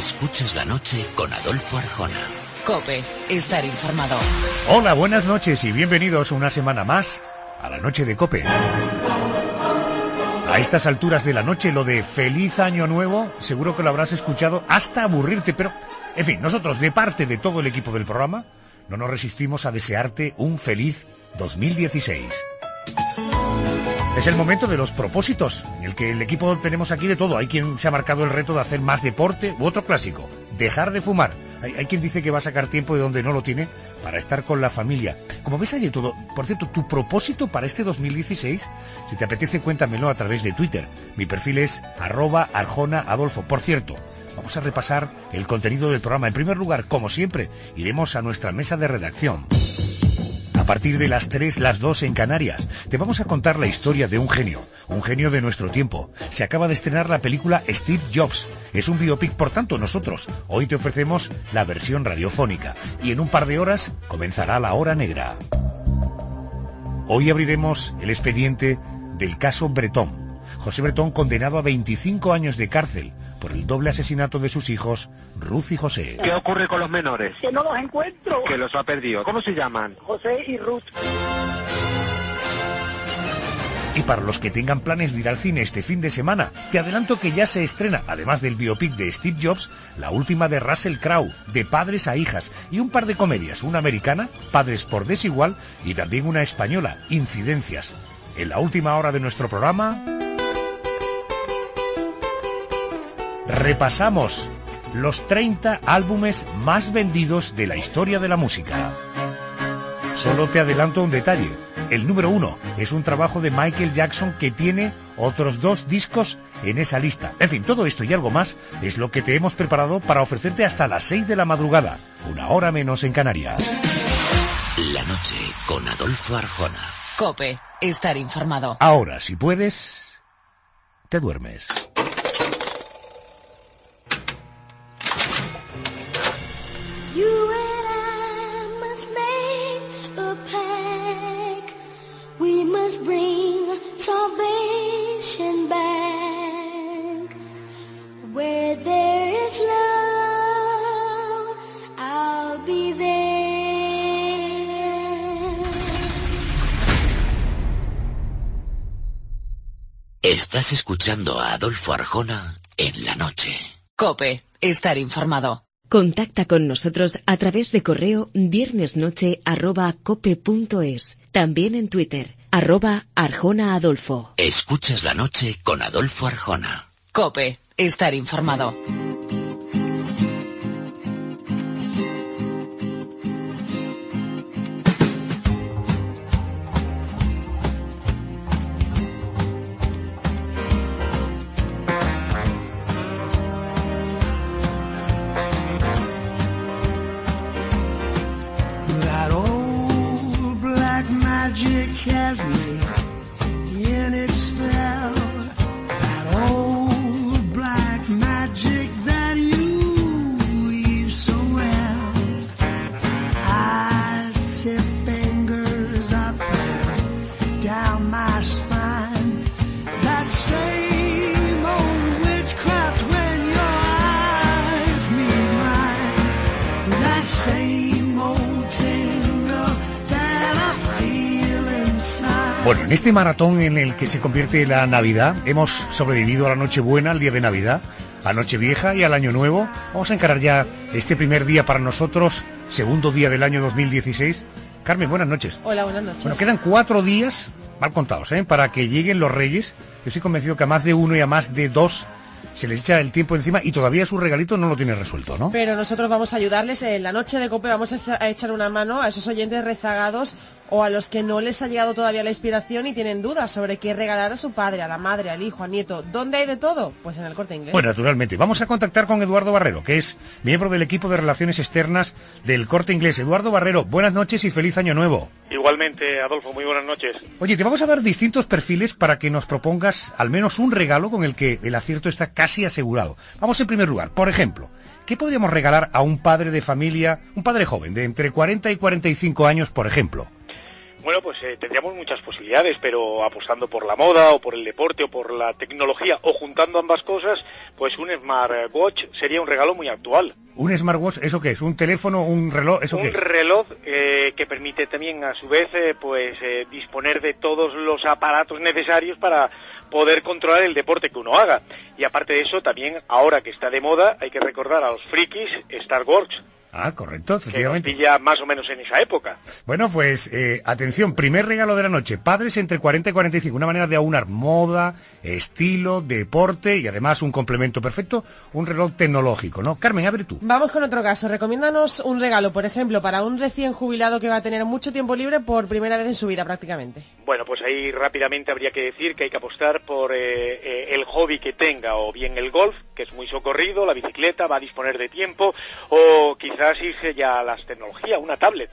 Escuchas la noche con Adolfo Arjona. COPE, estar informado. Hola, buenas noches y bienvenidos una semana más a la noche de COPE. A estas alturas de la noche, lo de Feliz Año Nuevo, seguro que lo habrás escuchado hasta aburrirte, pero, en fin, nosotros, de parte de todo el equipo del programa, no nos resistimos a desearte un feliz 2016. Es el momento de los propósitos, en el que el equipo tenemos aquí de todo. Hay quien se ha marcado el reto de hacer más deporte u otro clásico, dejar de fumar. Hay quien dice que va a sacar tiempo de donde no lo tiene para estar con la familia. Como ves, hay de todo. Por cierto, tu propósito para este 2016, si te apetece, cuéntamelo a través de Twitter. Mi perfil es @ArjonaAdolfo. Por cierto, vamos a repasar el contenido del programa. En primer lugar, como siempre, iremos a nuestra mesa de redacción. A partir de las 3, las 2 en Canarias, te vamos a contar la historia de un genio de nuestro tiempo. Se acaba de estrenar la película Steve Jobs. Es un biopic, por tanto, nosotros hoy te ofrecemos la versión radiofónica. Y en un par de horas comenzará la hora negra. Hoy abriremos el expediente del caso Bretón. José Bretón, condenado a 25 años de cárcel por el doble asesinato de sus hijos, Ruth y José. ¿Qué ocurre con los menores? Que no los encuentro. Que los ha perdido. ¿Cómo se llaman? José y Ruth. Y para los que tengan planes de ir al cine este fin de semana, te adelanto que ya se estrena, además del biopic de Steve Jobs, la última de Russell Crowe, De padres a hijas, y un par de comedias, una americana, Padres por desigual, y también una española, Incidencias. En la última hora de nuestro programa repasamos los 30 álbumes más vendidos de la historia de la música. Solo te adelanto un detalle. El número 1 es un trabajo de Michael Jackson que tiene otros 2 discos en esa lista. En fin, todo esto y algo más es lo que te hemos preparado para ofrecerte hasta las 6 de la madrugada, una hora menos en Canarias. La noche con Adolfo Arjona. COPE, estar informado. Ahora, si puedes, te duermes. Bring salvation back. Where there is love, I'll be there. Estás escuchando a Adolfo Arjona en la noche. COPE, estar informado. Contacta con nosotros a través de correo viernesnoche@cope.es. También en Twitter, @ArjonaAdolfo. Escuchas la noche con Adolfo Arjona. COPE, estar informado. Has me in its spell, that old black magic that you weave so well. I see fingers up and down my spine, that same old witchcraft when your eyes meet mine, that same old tingle that I feel. Bueno, en este maratón en el que se convierte la Navidad, hemos sobrevivido a la Nochebuena, al día de Navidad, a Nochevieja y al Año Nuevo. Vamos a encarar ya este primer día para nosotros, segundo día del año 2016. Carmen, buenas noches. Hola, buenas noches. Bueno, quedan 4 días, mal contados, para que lleguen los Reyes. Yo estoy convencido que a más de uno y a más de 2 se les echa el tiempo encima y todavía su regalito no lo tiene resuelto, ¿no? Pero nosotros vamos a ayudarles. En la noche de COPE vamos a echar una mano a esos oyentes rezagados o a los que no les ha llegado todavía la inspiración y tienen dudas sobre qué regalar a su padre, a la madre, al hijo, al nieto. ¿Dónde hay de todo? Pues en el Corte Inglés. Bueno, naturalmente. Vamos a contactar con Eduardo Barrero, que es miembro del equipo de Relaciones Externas del Corte Inglés. Eduardo Barrero, buenas noches y feliz año nuevo. Igualmente, Adolfo, muy buenas noches. Oye, te vamos a dar distintos perfiles para que nos propongas al menos un regalo con el que el acierto está casi asegurado. Vamos en primer lugar, por ejemplo, ¿qué podríamos regalar a un padre de familia, un padre joven, de entre 40 y 45 años, por ejemplo? Bueno, pues tendríamos muchas posibilidades, pero apostando por la moda, o por el deporte, o por la tecnología, o juntando ambas cosas, pues un smartwatch sería un regalo muy actual. ¿Un smartwatch, eso qué es? ¿Un teléfono, un reloj, eso qué es? Un reloj que permite también, a su vez, disponer de todos los aparatos necesarios para poder controlar el deporte que uno haga. Y aparte de eso, también, ahora que está de moda, hay que recordar a los frikis Star Wars. Ah, correcto, efectivamente. Que nos pilla más o menos en esa época. Bueno, pues, atención, primer regalo de la noche. Padres entre 40 y 45. Una manera de aunar moda, estilo, deporte y además un complemento perfecto, un reloj tecnológico, ¿no? Carmen, a ver tú. Vamos con otro caso. Recomiéndanos un regalo, por ejemplo, para un recién jubilado que va a tener mucho tiempo libre por primera vez en su vida prácticamente. Bueno, pues ahí rápidamente habría que decir que hay que apostar por el hobby que tenga, o bien el golf, que es muy socorrido, la bicicleta, va a disponer de tiempo, o quizás irse ya a las tecnologías, una tablet.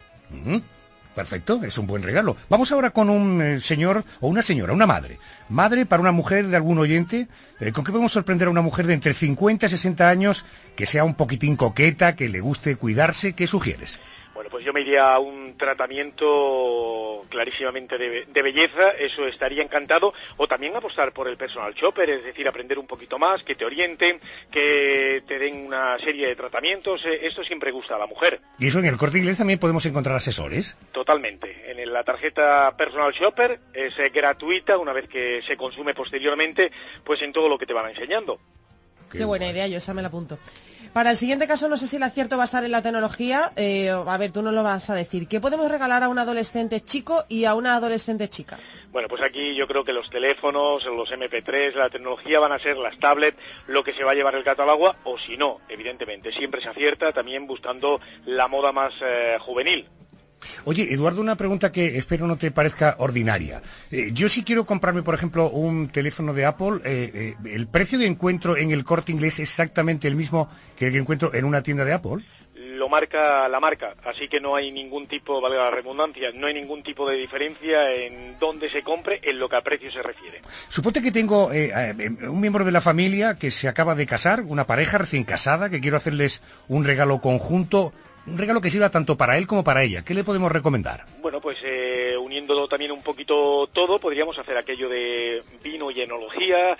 Perfecto, es un buen regalo. Vamos ahora con un señor o una señora, una madre. Madre para una mujer de algún oyente. ¿Con qué podemos sorprender a una mujer de entre 50 y 60 años que sea un poquitín coqueta, que le guste cuidarse? ¿Qué sugieres? Bueno, pues yo me iría a un tratamiento clarísimamente de belleza, eso estaría encantado, o también apostar por el personal shopper, es decir, aprender un poquito más, que te orienten, que te den una serie de tratamientos, esto siempre gusta a la mujer. ¿Y eso en el Corte Inglés también podemos encontrar asesores? Totalmente, en la tarjeta personal shopper es gratuita una vez que se consume posteriormente, pues en todo lo que te van enseñando. Qué buena idea, yo esa me la apunto. Para el siguiente caso, no sé si el acierto va a estar en la tecnología. A ver, tú nos lo vas a decir. ¿Qué podemos regalar a un adolescente chico y a una adolescente chica? Bueno, pues aquí yo creo que los teléfonos, los MP3, la tecnología van a ser las tablets, lo que se va a llevar el gato al agua, o si no, evidentemente, siempre se acierta también buscando la moda más juvenil. Oye, Eduardo, una pregunta que espero no te parezca ordinaria. Yo si quiero comprarme, por ejemplo, un teléfono de Apple, ¿el precio de encuentro en el Corte Inglés es exactamente el mismo que el que encuentro en una tienda de Apple? Lo marca la marca, así que no hay ningún tipo, valga la redundancia, no hay ningún tipo de diferencia en dónde se compre en lo que a precio se refiere. Suponte que tengo un miembro de la familia que se acaba de casar, una pareja recién casada, que quiero hacerles un regalo conjunto, un regalo que sirva tanto para él como para ella. ¿Qué le podemos recomendar? Bueno, pues uniéndolo también un poquito todo, podríamos hacer aquello de vino y enología,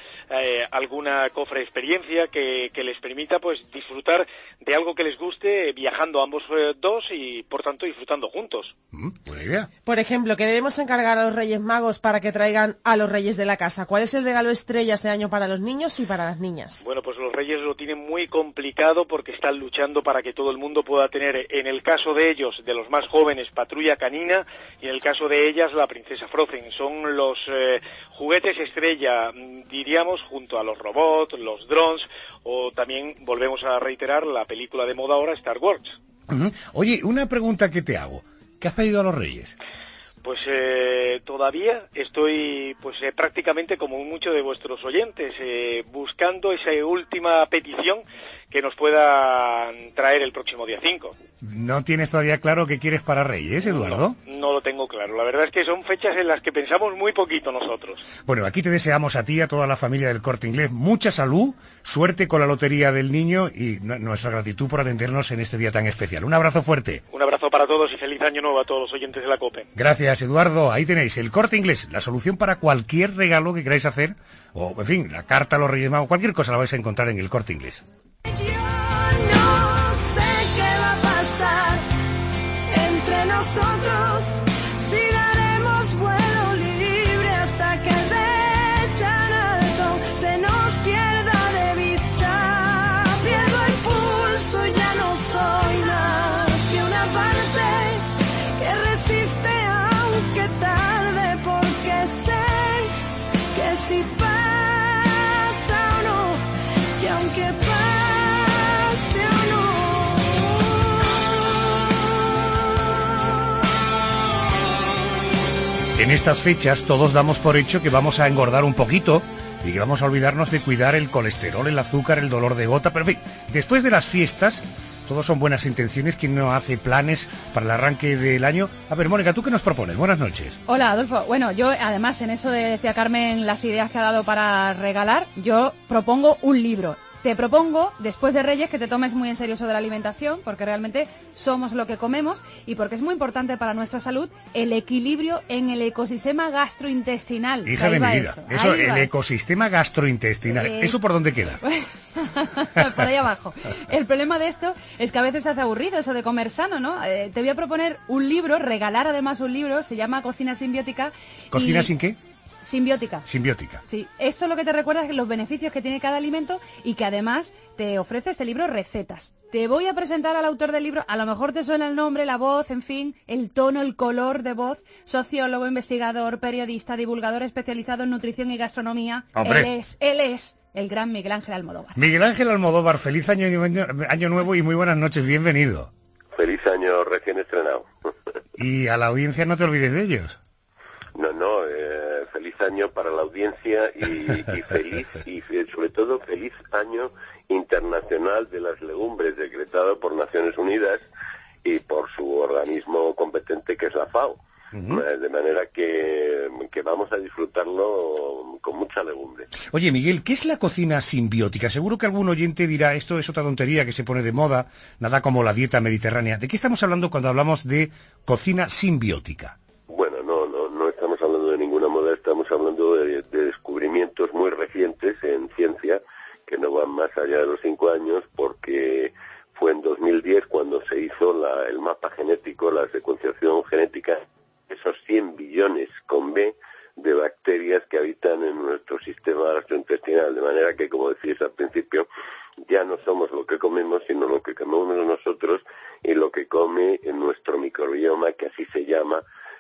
alguna cofre experiencia que les permita pues disfrutar de algo que les guste viajando ambos dos y por tanto disfrutando juntos. Buena idea. Por ejemplo, ¿qué debemos encargar a los Reyes Magos para que traigan a los Reyes de la casa? ¿Cuál es el regalo estrella este año para los niños y para las niñas? Bueno, pues los Reyes lo tienen muy complicado porque están luchando para que todo el mundo pueda tener, en el caso de ellos, de los más jóvenes, Patrulla Canina, y en el caso de ellas, la Princesa Frozen. Son los juguetes estrella, diríamos, junto a los robots, los drones, o también, volvemos a reiterar, la película de moda ahora, Star Wars. Oye, una pregunta que te hago. ¿Qué has pedido a los Reyes? Pues todavía estoy prácticamente como muchos de vuestros oyentes, buscando esa última petición que nos puedan traer el próximo día 5. ¿No tienes todavía claro qué quieres para Reyes, Eduardo? No lo tengo claro. La verdad es que son fechas en las que pensamos muy poquito nosotros. Bueno, aquí te deseamos a ti y a toda la familia del Corte Inglés mucha salud, suerte con la lotería del niño y nuestra gratitud por atendernos en este día tan especial. Un abrazo fuerte. Un abrazo para todos y feliz año nuevo a todos los oyentes de la COPE. Gracias, Eduardo. Ahí tenéis el Corte Inglés, la solución para cualquier regalo que queráis hacer, o, en fin, la carta a los Reyes Magos, cualquier cosa la vais a encontrar en el Corte Inglés. Entre nosotros, si daremos vuelo libre hasta que el ve tan alto se nos pierda de vista. Pierdo el pulso, ya no soy más que una parte que resiste aunque tarde, porque sé que si pasa o no, que aunque pase o no. En estas fechas todos damos por hecho que vamos a engordar un poquito y que vamos a olvidarnos de cuidar el colesterol, el azúcar, el dolor de gota, pero en fin, después de las fiestas, todos son buenas intenciones, quien no hace planes para el arranque del año. A ver, Mónica, ¿tú qué nos propones? Buenas noches. Hola, Adolfo. Bueno, yo además en eso decía Carmen las ideas que ha dado para regalar, yo propongo un libro. Te propongo, después de Reyes, que te tomes muy en serio eso de la alimentación, porque realmente somos lo que comemos y porque es muy importante para nuestra salud el equilibrio en el ecosistema gastrointestinal. Hija de mi vida. Eso, el ecosistema gastrointestinal. ¿Eso por dónde queda? Por ahí abajo. El problema de esto es que a veces se hace aburrido eso de comer sano, ¿no? Te voy a proponer un libro, regalar además un libro, se llama Cocina Simbiótica. ¿Cocina sin qué? Simbiótica. Simbiótica. Sí, esto lo que te recuerda es los beneficios que tiene cada alimento y que además te ofrece este libro recetas. Te voy a presentar al autor del libro, a lo mejor te suena el nombre, la voz, en fin, el tono, el color de voz, sociólogo, investigador, periodista, divulgador especializado en nutrición y gastronomía. ¡Hombre! Él es el gran Miguel Ángel Almodóvar. Miguel Ángel Almodóvar, feliz año nuevo y muy buenas noches, bienvenido. Feliz año recién estrenado. Y a la audiencia no te olvides de ellos. No, feliz año para la audiencia y feliz, y sobre todo feliz año internacional de las legumbres decretado por Naciones Unidas y por su organismo competente que es la FAO. De manera que vamos a disfrutarlo con mucha legumbre. Oye, Miguel, ¿qué es la cocina simbiótica? Seguro que algún oyente dirá, esto es otra tontería que se pone de moda, nada como la dieta mediterránea. ¿De qué estamos hablando cuando hablamos de cocina simbiótica? Bueno, no estamos hablando de ninguna moda, estamos hablando de descubrimientos muy recientes en ciencia, que no van más allá de los 5 años, porque fue en 2010 cuando se hizo el mapa genético, la secuenciación genética, esos 100 billones con B de bacterias que habitan en nuestro sistema gastrointestinal, de manera que, como decías al principio, ya no somos lo que comemos, sino lo que comemos nosotros y lo que come en nuestro microbioma, que así se llama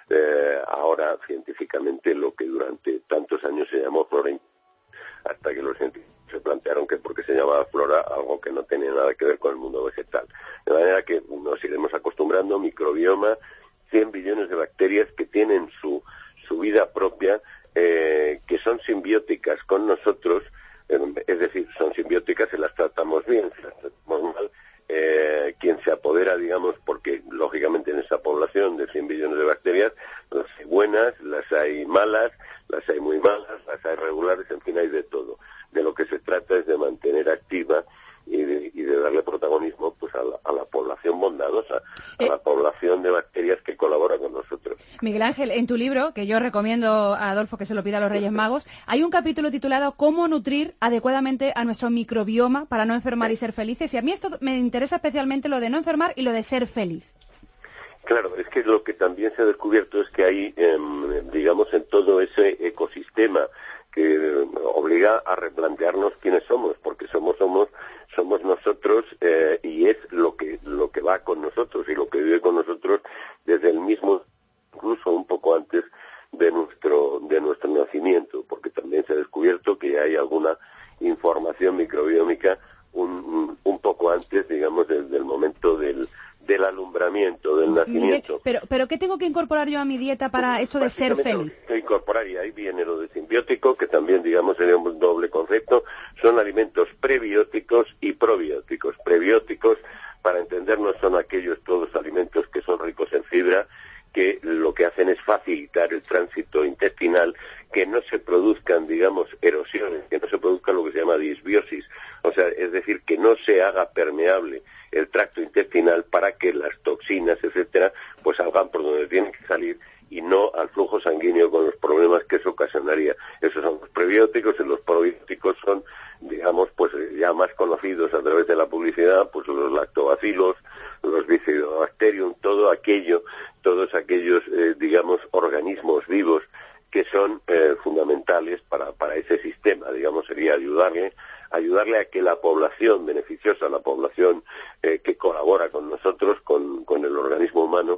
ahora científicamente, lo que durante tantos años se llamó flora, hasta que los científicos se plantearon que porque se llamaba flora, algo que no tenía nada que ver con el mundo vegetal. De manera que nos iremos acostumbrando, microbioma, 100 billones de bacterias que tienen su vida propia, que son simbióticas con nosotros, es decir, son simbióticas y las tratamos bien, si las tratamos mal, quien se apodera, digamos, porque lógicamente en esa población de 100 billones de bacterias, las hay buenas, las hay malas, las hay muy malas, las hay regulares, en fin, hay de todo. De lo que se trata es de mantener activa y de darle protagonismo pues a la población bondadosa, a la población de bacterias que colabora con nosotros. Miguel Ángel, en tu libro, que yo recomiendo a Adolfo que se lo pida a los Reyes Magos, hay un capítulo titulado ¿Cómo nutrir adecuadamente a nuestro microbioma para no enfermar y ser felices? Y a mí esto me interesa especialmente lo de no enfermar y lo de ser feliz. Claro, es que lo que también se ha descubierto es que hay, digamos, en todo ese ecosistema que obliga a replantearnos quiénes somos, porque somos nosotros, y es lo que va con nosotros y lo que vive con nosotros desde el mismo, incluso un poco antes de nuestro nacimiento, porque también se ha descubierto que hay alguna información microbiómica un poco antes, digamos, del momento del alumbramiento, del nacimiento. Pero ¿qué tengo que incorporar yo a mi dieta para esto de ser feliz? Incorporar, y ahí viene lo de simbiótico, que también, digamos, sería un doble concepto, son alimentos prebióticos y probióticos. Prebióticos, para entendernos, son aquellos todos alimentos que son ricos en fibra, que lo que hacen es facilitar el tránsito intestinal, que no se produzcan, digamos, erosiones, que no se produzca lo que se llama disbiosis, o sea, es decir, que no se haga permeable el tracto intestinal para que las toxinas, etcétera, pues salgan por donde tienen que salir y no al flujo sanguíneo con los problemas que eso ocasionaría. Esos son los prebióticos, y los probióticos son, digamos, pues ya más conocidos a través de la publicidad, pues los lactobacilos, los bifidobacterium, todos aquellos, digamos, organismos vivos que son fundamentales para ese sistema, digamos, sería ayudarle a que la población beneficiosa, la población que colabora con nosotros, con el organismo humano,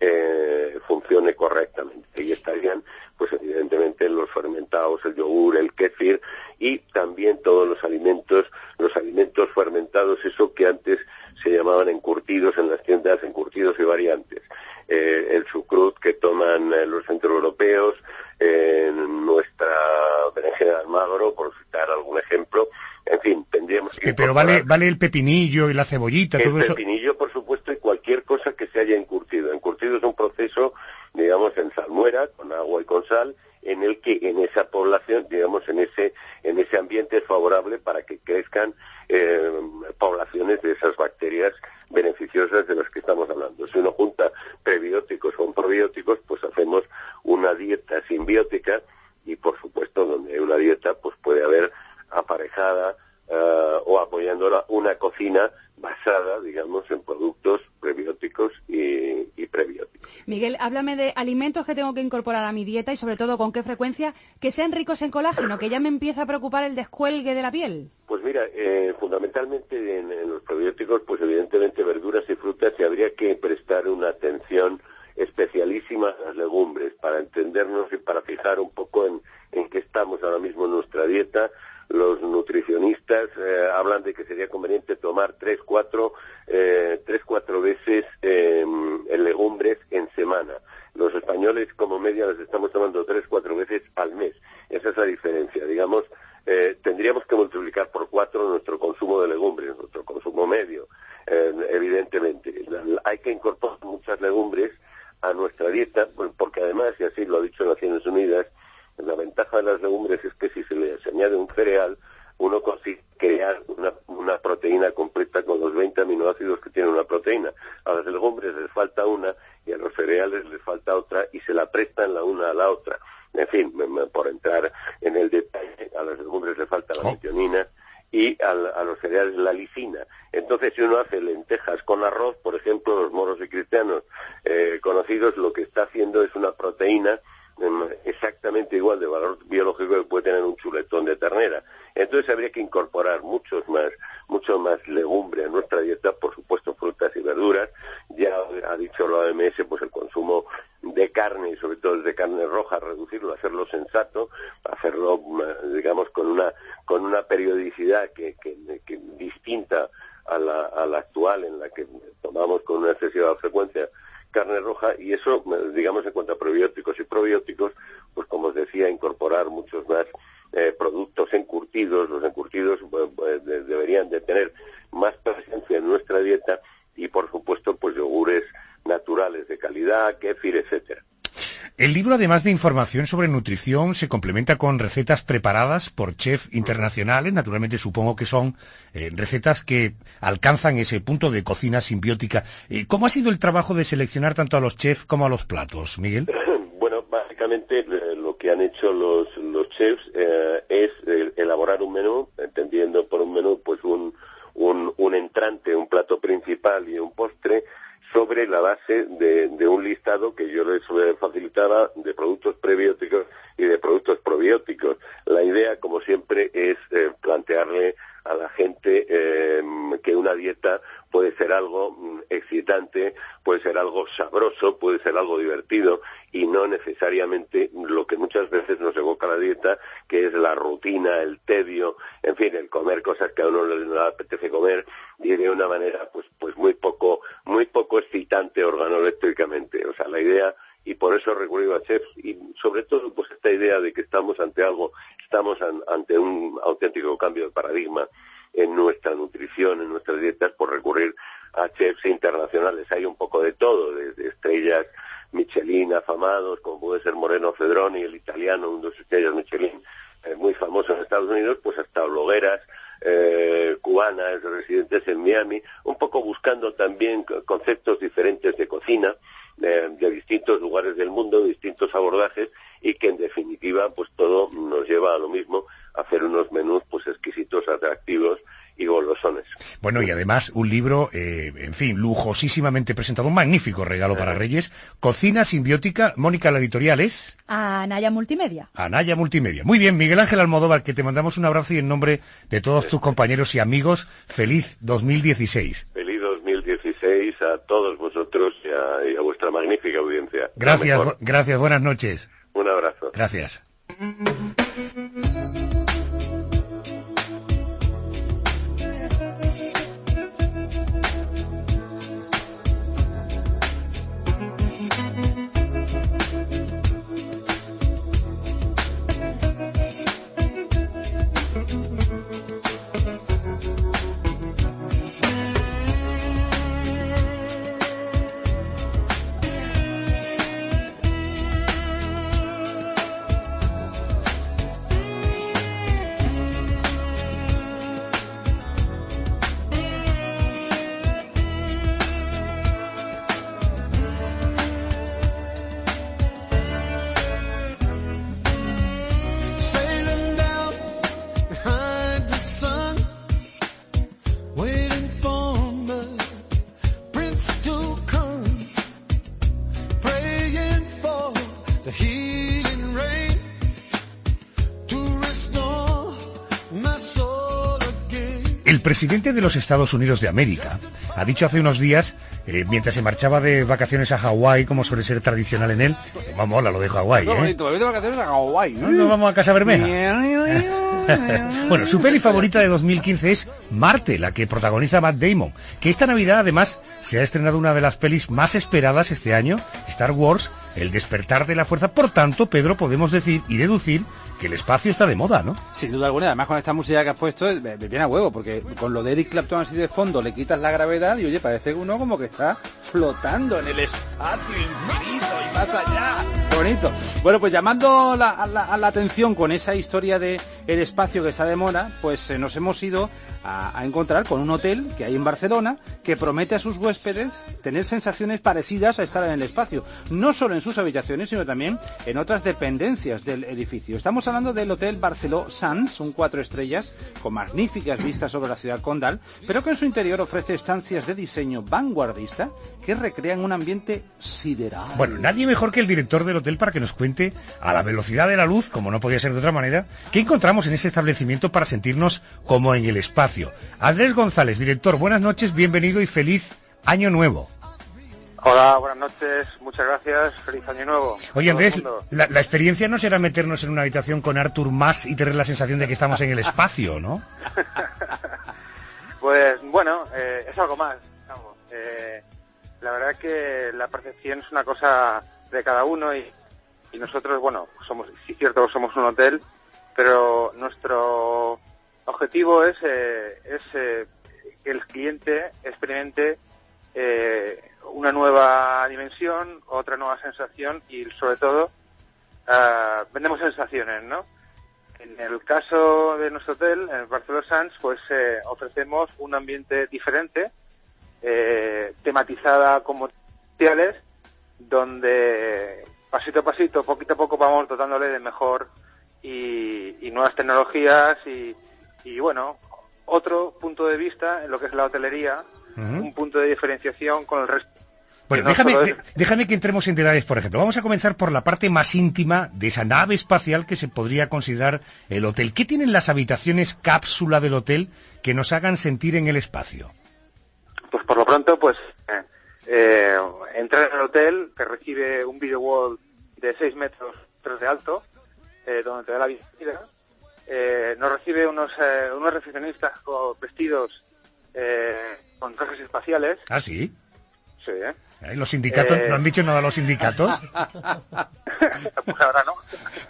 funcione correctamente. Y estarían, pues evidentemente, los fermentados, el yogur, el kéfir, y también todos los alimentos fermentados, eso que antes se llamaban encurtidos en las tiendas, encurtidos y variantes. El chucrut que toman los centroeuropeos, nuestra berenjena de Almagro, por citar algún ejemplo. En fin, tendríamos que... Pero vale el pepinillo y la cebollita, todo eso. El pepinillo, por supuesto, y cualquier cosa que se haya encurtido. Encurtido es un proceso, digamos, en salmuera, con agua y con sal, en el que en esa población, digamos, en ese ambiente es favorable para que crezcan si uno junta prebióticos con probióticos, pues hacemos una dieta simbiótica y, por supuesto, donde hay una dieta, pues puede haber aparejada o apoyándola una cocina basada, digamos, en productos prebióticos y prebióticos. Miguel, háblame de alimentos que tengo que incorporar a mi dieta y sobre todo con qué frecuencia, que sean ricos en colágeno, que ya me empieza a preocupar el descuelgue de la piel. Pues mira, fundamentalmente en los probióticos, pues evidentemente verduras y frutas, y habría que prestar una atención especialísima a las legumbres para entendernos y para fijar un poco en qué estamos ahora mismo en nuestra dieta. Los nutricionistas hablan de que sería conveniente tomar 3-4 veces en legumbres en semana. Los españoles como media las estamos tomando 3-4 veces al mes. Esa es la diferencia. Digamos, tendríamos que multiplicar por 4 nuestro consumo de legumbres, nuestro consumo medio. Evidentemente, hay que incorporar muchas legumbres a nuestra dieta, porque además, y así lo ha dicho Naciones Unidas, la ventaja de las legumbres es que si se les añade un cereal, uno consigue crear una proteína completa con los 20 aminoácidos que tiene una proteína. A las legumbres les falta una y a los cereales les falta otra y se la prestan la una a la otra. En fin, por entrar en el detalle, a las legumbres le falta la metionina y a los cereales la lisina. Entonces, si uno hace lentejas con arroz, por ejemplo, los moros y cristianos conocidos, lo que está haciendo es una proteína exactamente igual de valor biológico que puede tener un chuletón de ternera. Entonces habría que incorporar mucho más legumbre a nuestra dieta, por supuesto frutas y verduras. Ya ha dicho la OMS, pues el consumo de carne y sobre todo de carne roja, reducirlo, hacerlo sensato, hacerlo, digamos, con una periodicidad que distinta a la actual, en la que tomamos con una excesiva frecuencia carne roja, y eso, digamos, en cuanto a probióticos y probióticos, pues como os decía, incorporar muchos más productos encurtidos. Los encurtidos deberían de tener más presencia en nuestra dieta y, por supuesto, pues yogures naturales de calidad, kéfir, etcétera. El libro, además de información sobre nutrición, se complementa con recetas preparadas por chefs internacionales. Naturalmente, supongo que son recetas que alcanzan ese punto de cocina simbiótica. ¿Cómo ha sido el trabajo de seleccionar tanto a los chefs como a los platos, Miguel? Bueno, básicamente lo que han hecho los chefs es elaborar un menú, entendiendo por un menú pues un entrante, un plato principal y un postre, sobre la base de un listado que yo les facilitaba de productos prebióticos y de productos probióticos. La idea, como siempre, es plantearle a la gente que una dieta puede ser algo excitante, puede ser algo sabroso, puede ser algo divertido, y no necesariamente lo que muchas veces nos evoca la dieta, que es la rutina, el tedio, en fin, el comer cosas que a uno le apetece comer y de una manera pues muy poco excitante organoeléctricamente. O sea, la idea, y por eso recurrido a chefs, y sobre todo pues esta idea de que estamos ante algo, ante un auténtico cambio de paradigma en nuestra nutrición, en nuestras dietas, por recurrir a chefs internacionales. Hay un poco de todo, desde estrellas Michelin afamados, como puede ser Moreno Cedroni, el italiano, un 2 estrellas Michelin, muy famoso en Estados Unidos, pues hasta blogueras cubanas residentes en Miami, un poco buscando también conceptos diferentes de cocina, de distintos lugares del mundo, de distintos abordajes, y que en definitiva pues todo nos lleva a lo mismo, a hacer unos menús pues exquisitos, atractivos y golosones. Bueno, y además un libro, en fin, lujosísimamente presentado, un magnífico regalo para Reyes. Cocina simbiótica. Mónica, la editorial es... Anaya Multimedia. Anaya Multimedia. Muy bien, Miguel Ángel Almodóvar, que te mandamos un abrazo, y en nombre de todos tus compañeros y amigos, feliz 2016. Feliz 2016 a todos vosotros y a vuestra magnífica audiencia. Gracias, buenas noches. Un abrazo. Gracias. El presidente de los Estados Unidos de América ha dicho hace unos días, mientras se marchaba de vacaciones a Hawái, como suele ser tradicional en él, mola lo de Hawái, No, bonito, voy de vacaciones a Hawái, ¿no? ¿No vamos a Casa Bermeja? Bueno, su peli favorita de 2015 es Marte, la que protagoniza Matt Damon, que esta Navidad además se ha estrenado una de las pelis más esperadas este año, Star Wars, El despertar de la fuerza. Por tanto, Pedro, podemos decir y deducir que el espacio está de moda, ¿no? Sin duda alguna, además con esta música que has puesto me viene a huevo, porque con lo de Eric Clapton así de fondo le quitas la gravedad y oye, parece uno como que está flotando en el espacio infinito y más allá. ¡Qué bonito! Bueno, pues llamando la atención con esa historia de el espacio que está de moda, pues nos hemos ido a encontrar con un hotel que hay en Barcelona que promete a sus huéspedes tener sensaciones parecidas a estar en el espacio, no solo en sus habitaciones, sino también en otras dependencias del edificio. Estamos hablando del Hotel Barceló Sants, un 4 estrellas con magníficas vistas sobre la ciudad condal, pero que en su interior ofrece estancias de diseño vanguardista que recrean un ambiente sideral. Bueno, nadie mejor que el director del hotel para que nos cuente, a la velocidad de la luz, como no podía ser de otra manera, qué encontramos en este establecimiento para sentirnos como en el espacio. Andrés González, director, buenas noches, bienvenido y feliz Año Nuevo. Hola, buenas noches, muchas gracias, feliz Año Nuevo. Oye, Andrés, la experiencia no será meternos en una habitación con Artur Mas y tener la sensación de que estamos en el espacio, ¿no? Pues bueno, es algo más, digamos. La verdad es que la percepción es una cosa de cada uno y nosotros, bueno, somos, sí es cierto, somos un hotel, pero nuestro objetivo es que el cliente experimente una nueva dimensión, otra nueva sensación y sobre todo vendemos sensaciones, ¿no? En el caso de nuestro hotel, en el Barceló Sants, pues ofrecemos un ambiente diferente, tematizada como sociales, donde pasito a pasito, poquito a poco vamos dotándole de mejor y nuevas tecnologías y bueno, otro punto de vista en lo que es la hotelería, un punto de diferenciación con el resto. Bueno, déjame que entremos en detalles, por ejemplo. Vamos a comenzar por la parte más íntima de esa nave espacial que se podría considerar el hotel. ¿Qué tienen las habitaciones cápsula del hotel que nos hagan sentir en el espacio? Pues por lo pronto, pues entrar en el hotel, que recibe un video wall de 6 metros de alto, donde te da la bienvenida. Nos recibe unos recepcionistas vestidos con trajes espaciales. ¿Ah, sí? Sí, ¿Los sindicatos no han dicho nada a los sindicatos? Pues ahora no.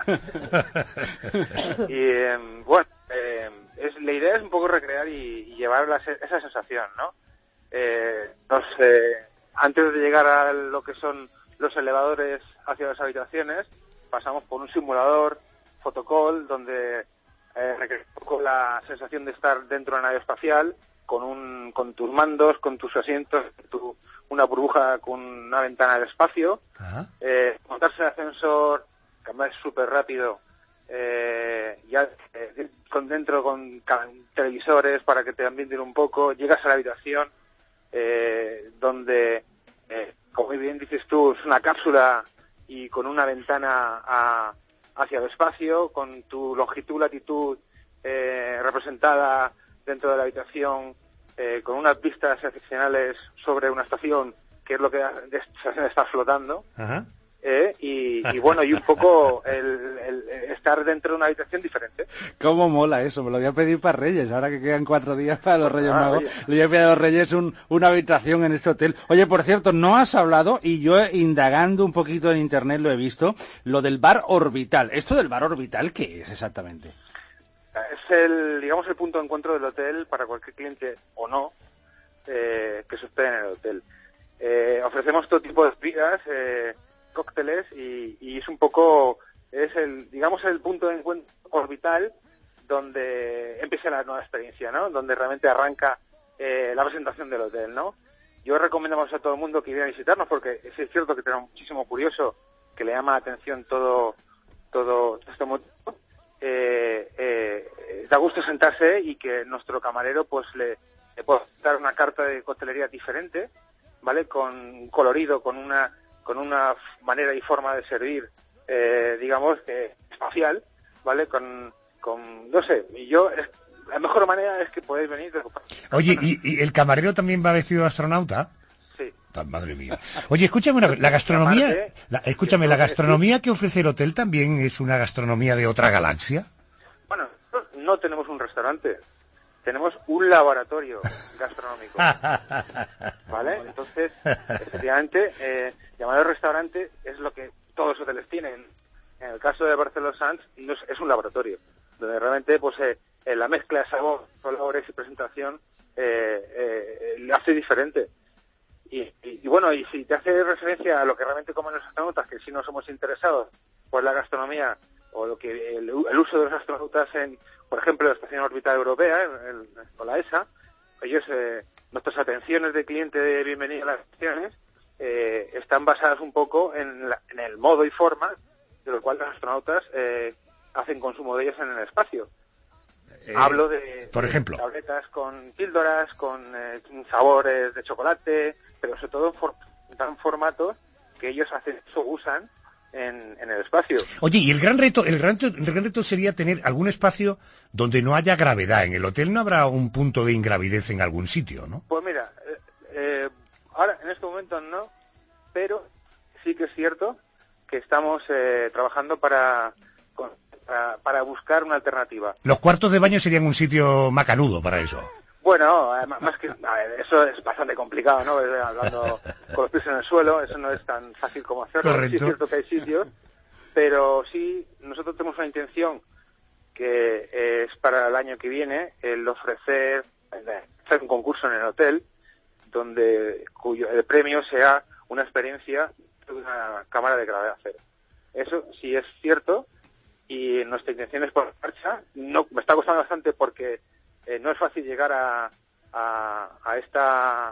Y bueno, la idea es un poco recrear y llevar esa sensación, ¿no? Antes de llegar a lo que son los elevadores hacia las habitaciones, pasamos por un simulador photocall donde recrea un poco la sensación de estar dentro de una nave espacial con tus mandos, con tus asientos, una burbuja con una ventana de espacio, montarse el ascensor, que además es súper rápido, dentro con televisores para que te ambienten un poco, llegas a la habitación donde, como bien dices tú, es una cápsula y con una ventana hacia el espacio, con tu longitud, latitud representada dentro de la habitación, con unas vistas excepcionales sobre una estación, que es lo que está flotando. Y bueno, y un poco el estar dentro de una habitación diferente. ¿Cómo mola eso? Me lo voy a pedir para Reyes, ahora que quedan 4 días para los Reyes Magos. Le voy a pedir a los Reyes una habitación en este hotel. Oye, por cierto, no has hablado, y yo indagando un poquito en internet lo he visto, lo del bar orbital. ¿Esto del bar orbital qué es exactamente? Es digamos el punto de encuentro del hotel para cualquier cliente o no que se hospede en el hotel. Ofrecemos todo tipo de bebidas, cócteles y es un poco, es el punto de encuentro orbital donde empieza la nueva experiencia, ¿no? Donde realmente arranca la presentación del hotel, ¿no? Yo recomendamos a todo el mundo que viera a visitarnos porque es cierto que tenemos muchísimo curioso que le llama la atención todo este motivo. Da gusto sentarse y que nuestro camarero pues le pueda dar una carta de coctelería diferente, ¿vale? Con colorido, con una manera y forma de servir digamos, espacial, ¿vale? Con no sé, y yo, la mejor manera es que podéis venir. Oye, ¿y el camarero también va vestido de astronauta? Sí. Madre mía. Oye, escúchame una vez, la gastronomía, la gastronomía que ofrece el hotel también es una gastronomía de otra galaxia. Bueno, no tenemos un restaurante, tenemos un laboratorio gastronómico, ¿vale? Entonces, efectivamente, llamado restaurante es lo que todos los hoteles tienen. En el caso de Barceló Sans es un laboratorio, donde realmente pues la mezcla de sabor, colores y presentación lo hace diferente. Y bueno, y si te hace referencia a lo que realmente comen los astronautas, que si nos hemos interesado por la gastronomía o lo que el uso de los astronautas en, por ejemplo, la Estación Orbital Europea o la ESA, ellos, nuestras atenciones de cliente de bienvenida a las estaciones están basadas un poco en el modo y forma de lo cual los astronautas hacen consumo de ellas en el espacio. Hablo de, por ejemplo, tabletas con píldoras, con sabores de chocolate, pero sobre todo en formatos que ellos usan en el espacio. Oye, y el gran reto sería tener algún espacio donde no haya gravedad. En el hotel no habrá un punto de ingravidez en algún sitio, ¿no? Pues mira, ahora en este momento no, pero sí que es cierto que estamos trabajando para buscar una alternativa. Los cuartos de baño serían un sitio macanudo para eso. Bueno, más que eso es bastante complicado, ¿no? Hablando con los pies en el suelo, eso no es tan fácil como hacerlo. Correcto. Sí es cierto que hay sitios, pero sí, nosotros tenemos una intención que es para el año que viene, el hacer un concurso en el hotel, cuyo el premio sea una experiencia de una cámara de gravedad cero. Eso sí es cierto, y nuestra intención es poner en marcha. No, me está costando bastante porque no es fácil llegar a esta